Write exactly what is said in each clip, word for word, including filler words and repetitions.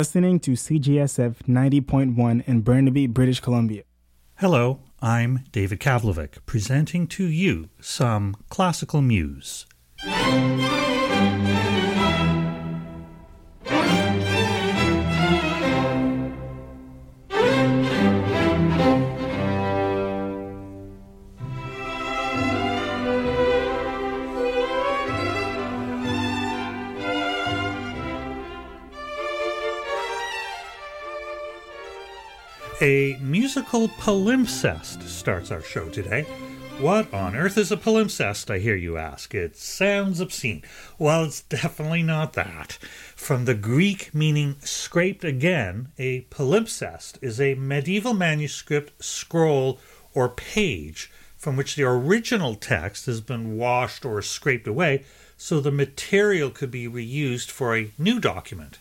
Listening to C G S F ninety point one in Burnaby, British Columbia. Hello, I'm David Kavlovic, presenting to you some classical muse. A musical palimpsest starts our show today. What on earth is a palimpsest, I hear you ask? It sounds obscene. Well, it's definitely not that. From the Greek meaning scraped again, a palimpsest is a medieval manuscript, scroll, or page from which the original text has been washed or scraped away so the material could be reused for a new document.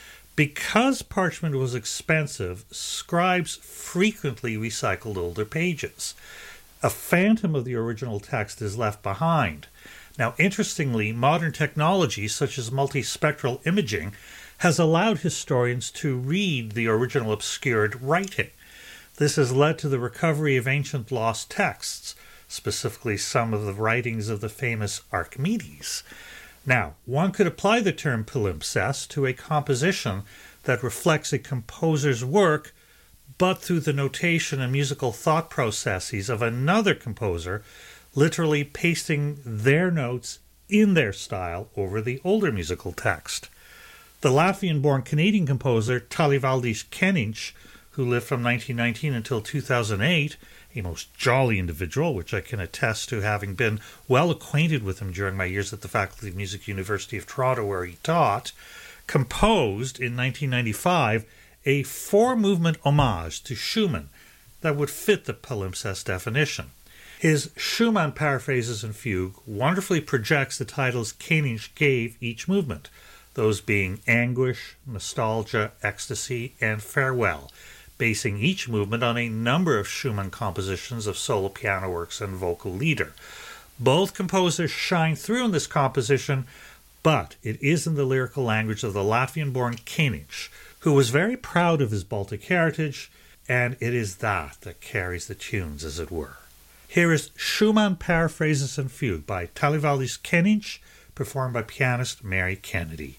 Because parchment was expensive, scribes frequently recycled older pages. A phantom of the original text is left behind. Now, interestingly, modern technology, such as multispectral imaging, has allowed historians to read the original obscured writing. This has led to the recovery of ancient lost texts, specifically some of the writings of the famous Archimedes. Now, one could apply the term palimpsest to a composition that reflects a composer's work, but through the notation and musical thought processes of another composer, literally pasting their notes in their style over the older musical text. The Latvian-born Canadian composer Talivaldis Keninš, who lived from nineteen nineteen until two thousand eight, a most jolly individual, which I can attest to having been well acquainted with him during my years at the Faculty of Music University of Toronto, where he taught, composed in nineteen ninety-five a four-movement homage to Schumann that would fit the palimpsest definition. His Schumann Paraphrases and Fugue wonderfully projects the titles Keninš gave each movement, those being Anguish, Nostalgia, Ecstasy, and Farewell, basing each movement on a number of Schumann compositions of solo piano works and vocal leader. Both composers shine through in this composition, but it is in the lyrical language of the Latvian-born Keninš, who was very proud of his Baltic heritage, and it is that that carries the tunes, as it were. Here is Schumann Paraphrases and Fugue by Talivaldis Keninš, performed by pianist Mary Kennedy.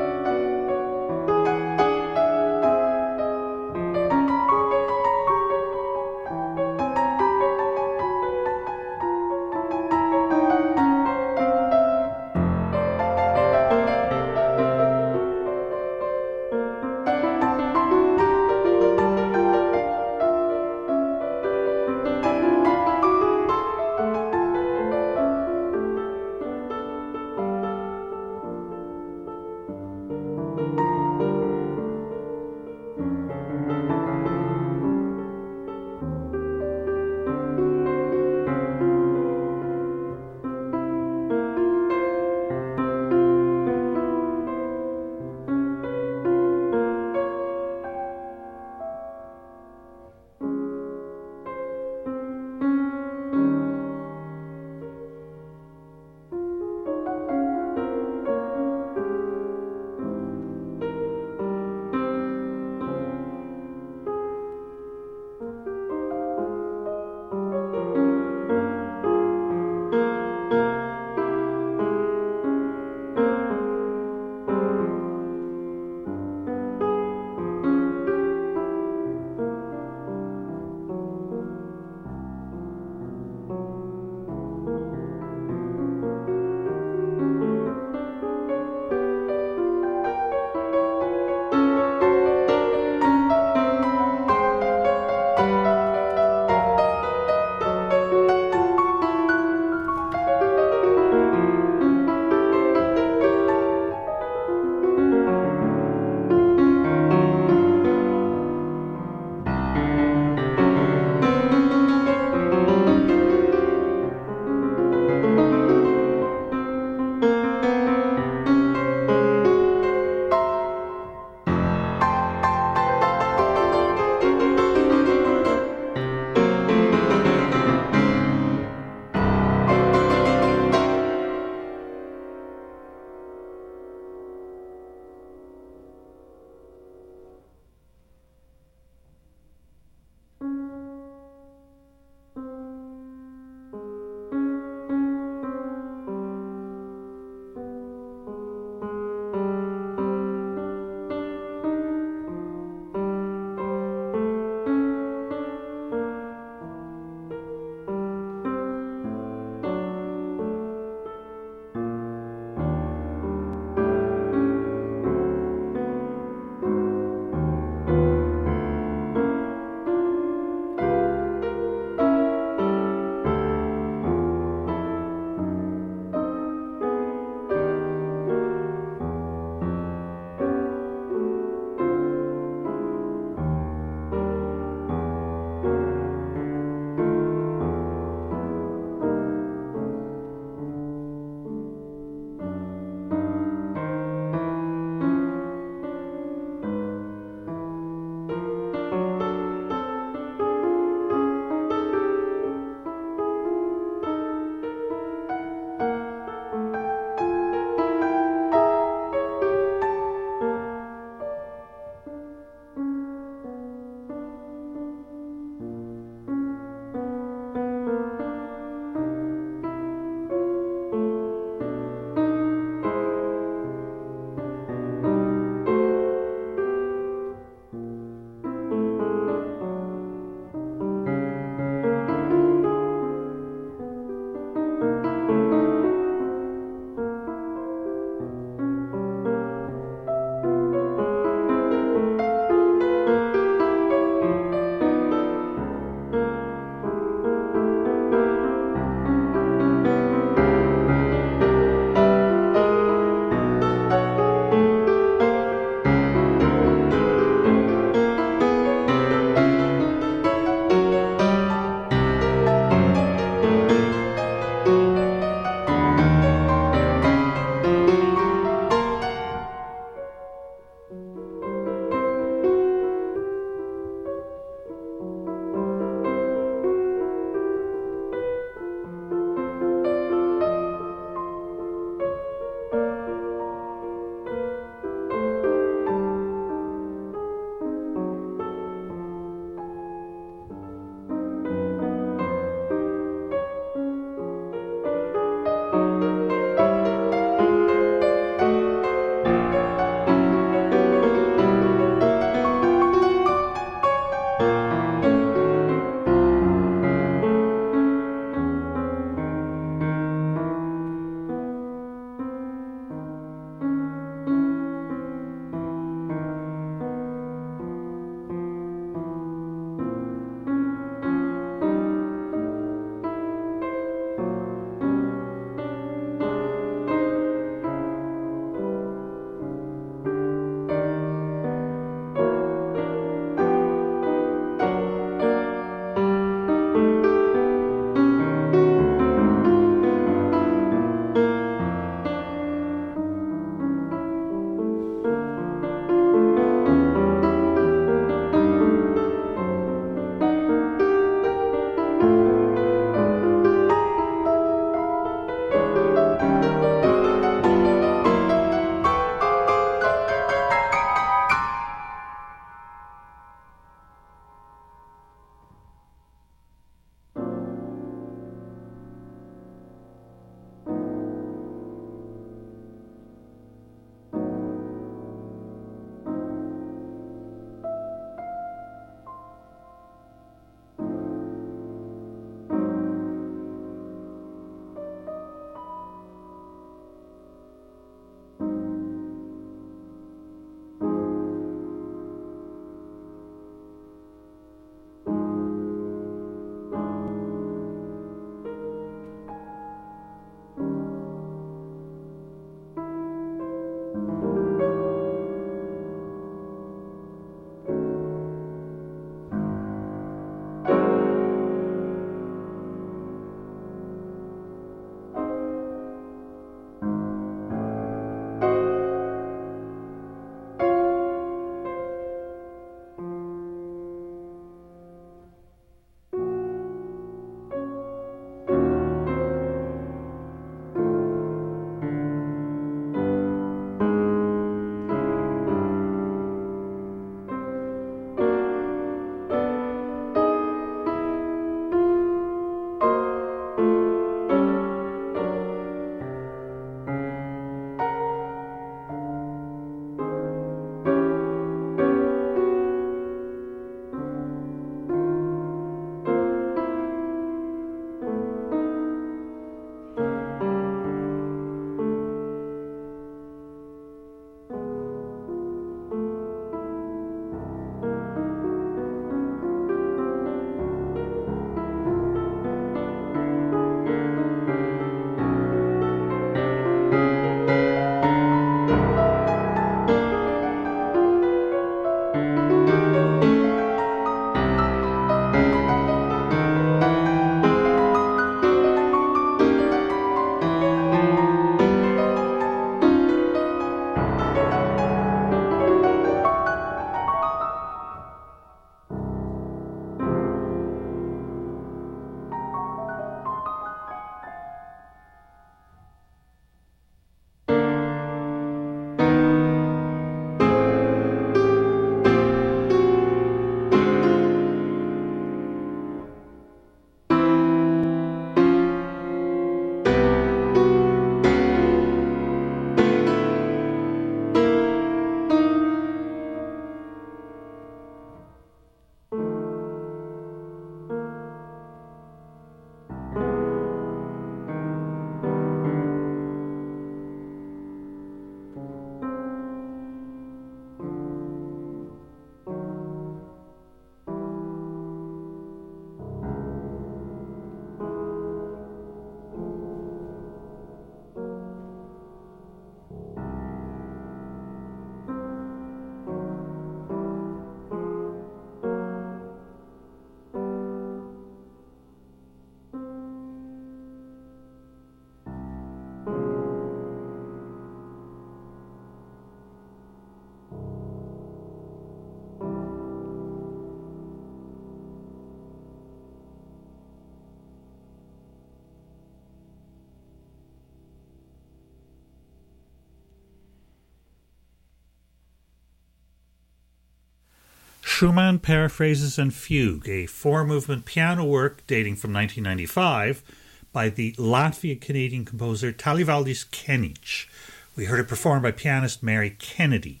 Schumann Paraphrases and Fugue, a four-movement piano work dating from nineteen ninety-five by the Latvian-Canadian composer Talivaldis Keniņš. We heard it performed by pianist Mary Kennedy.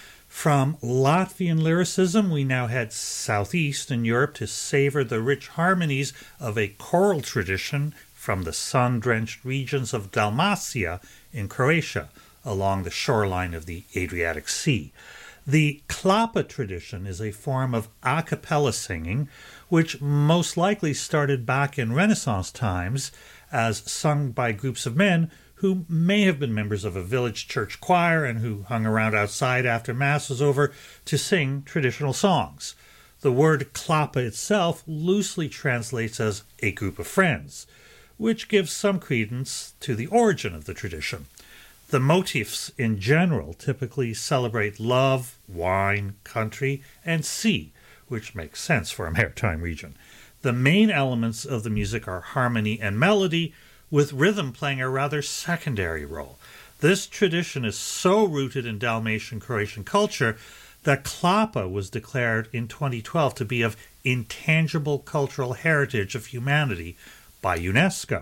From Latvian lyricism, we now head southeast in Europe to savor the rich harmonies of a choral tradition from the sun-drenched regions of Dalmatia in Croatia, along the shoreline of the Adriatic Sea. The klapa tradition is a form of a cappella singing, which most likely started back in Renaissance times as sung by groups of men who may have been members of a village church choir and who hung around outside after Mass was over to sing traditional songs. The word klapa itself loosely translates as a group of friends, which gives some credence to the origin of the tradition. The motifs in general typically celebrate love, wine, country, and sea, which makes sense for a maritime region. The main elements of the music are harmony and melody, with rhythm playing a rather secondary role. This tradition is so rooted in Dalmatian Croatian culture that klapa was declared in twenty twelve to be of intangible cultural heritage of humanity by UNESCO.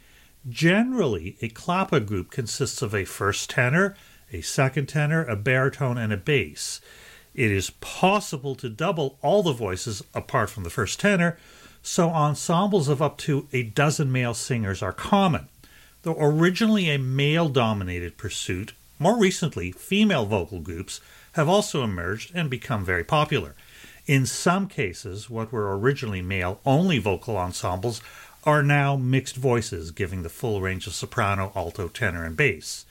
Generally, a klapa group consists of a first tenor, a second tenor, a baritone, and a bass. It is possible to double all the voices apart from the first tenor, so ensembles of up to a dozen male singers are common. Though originally a male-dominated pursuit, more recently female vocal groups have also emerged and become very popular. In some cases, what were originally male-only vocal ensembles are now mixed voices, giving the full range of soprano, alto, tenor, and bass.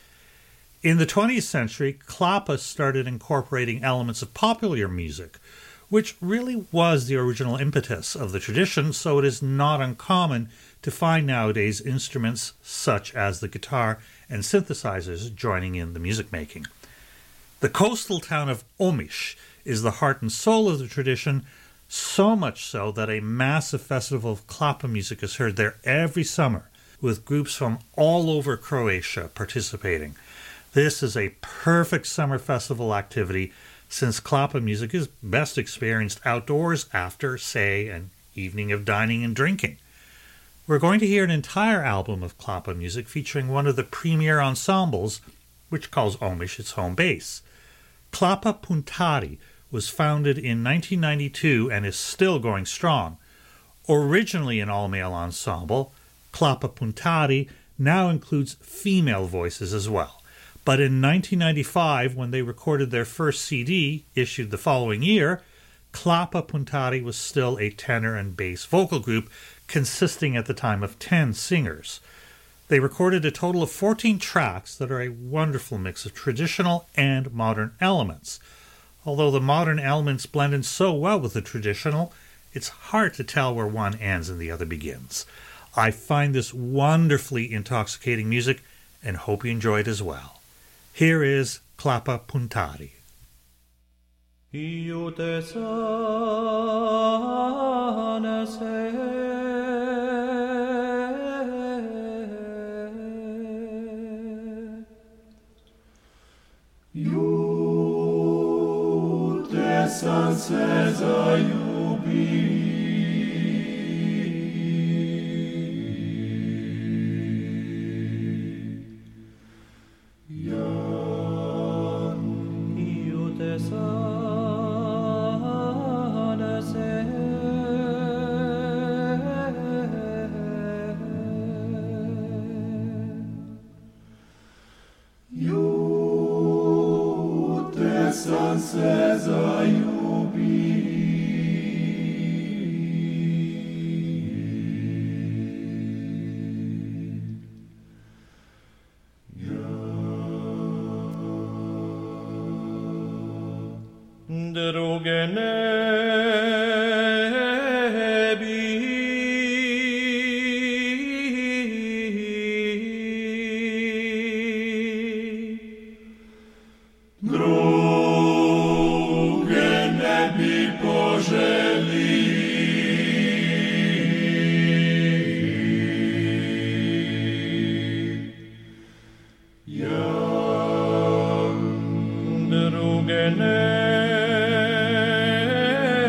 In the twentieth century, klapa started incorporating elements of popular music, which really was the original impetus of the tradition, so it is not uncommon to find nowadays instruments such as the guitar and synthesizers joining in the music making. The coastal town of Omiš is the heart and soul of the tradition, so much so that a massive festival of klapa music is heard there every summer, with groups from all over Croatia participating. This is a perfect summer festival activity, since klapa music is best experienced outdoors after, say, an evening of dining and drinking. We're going to hear an entire album of klapa music featuring one of the premier ensembles, which calls Omiš its home base. Klapa Puntari was founded in nineteen ninety-two and is still going strong. Originally an all-male ensemble, Klapa Puntari now includes female voices as well. But in nineteen ninety-five, when they recorded their first C D, issued the following year, Klapa Puntari was still a tenor and bass vocal group consisting at the time of ten singers. They recorded a total of fourteen tracks that are a wonderful mix of traditional and modern elements. Although the modern elements blend in so well with the traditional, it's hard to tell where one ends and the other begins. I find this wonderfully intoxicating music and hope you enjoy it as well. Here is Klapa Puntari. Jute sam se zaljubio. Sam se zaljubio. Druge ne bi. Druge ne bi poželio. Ja druge ne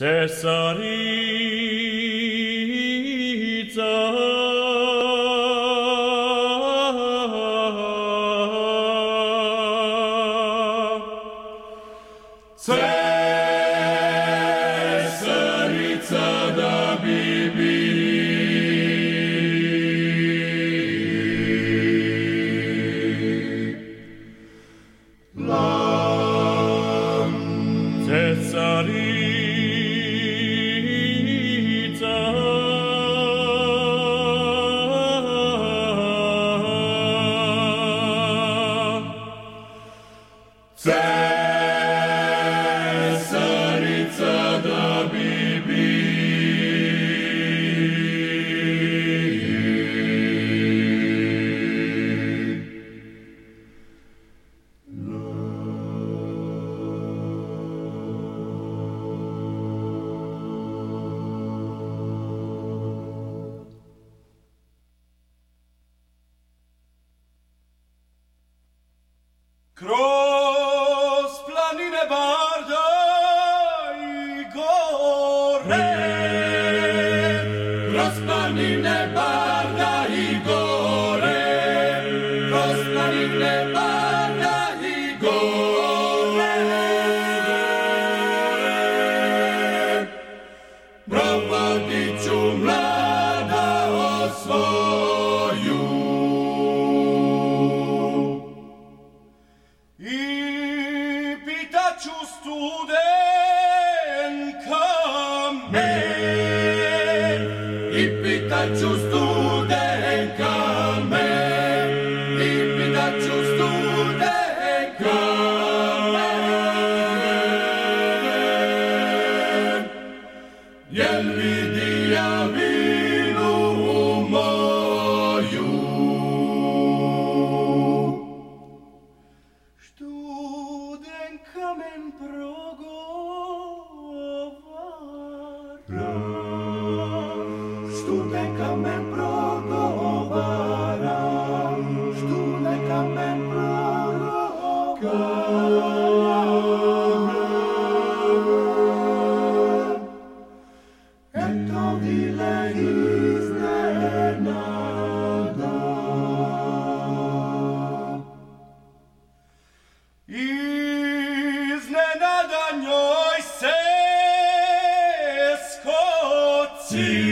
See